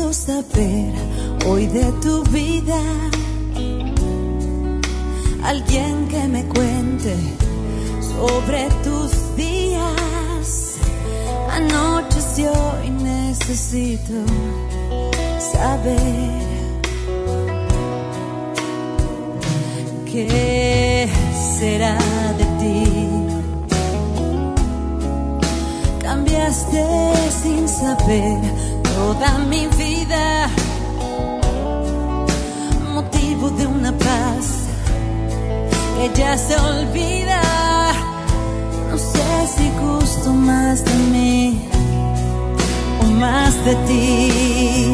saber hoy de tu vida. Alguien que me cuente sobre tus días. Anocheció y necesito saber qué será de ti. Cambiaste sin saber toda mi vida, motivo de una paz que ya se olvida. No sé si gusto más de mí o más de ti.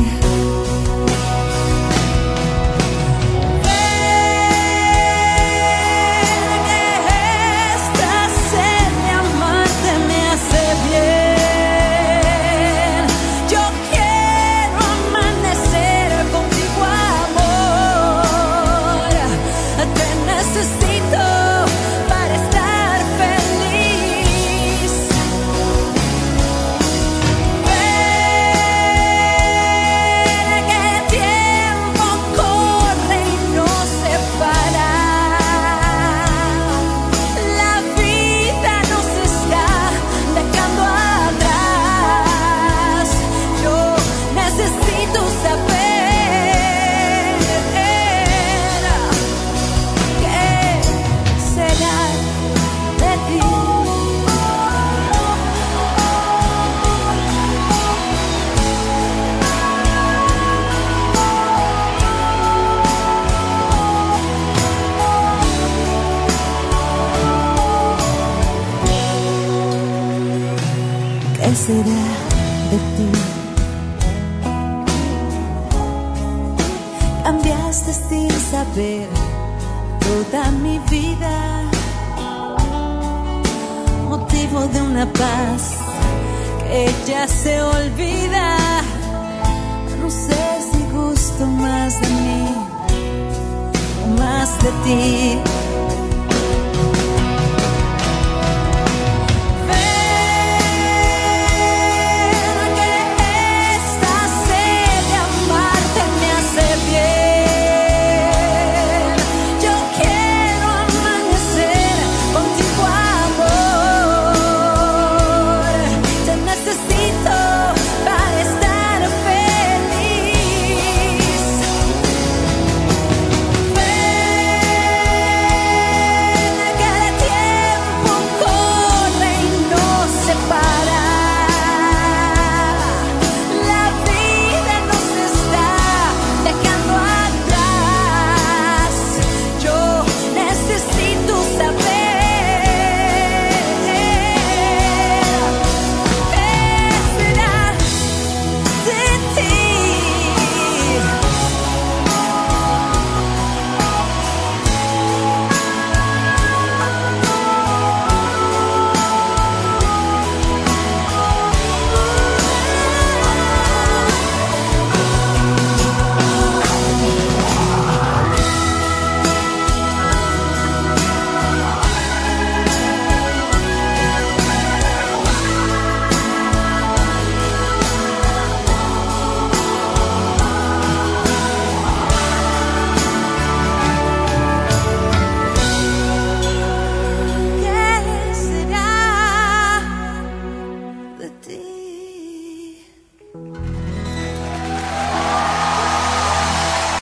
¿Qué será de ti? Cambiaste sin saber toda mi vida, motivo de una paz que ya se olvida. No sé si gusto más de mí o más de ti.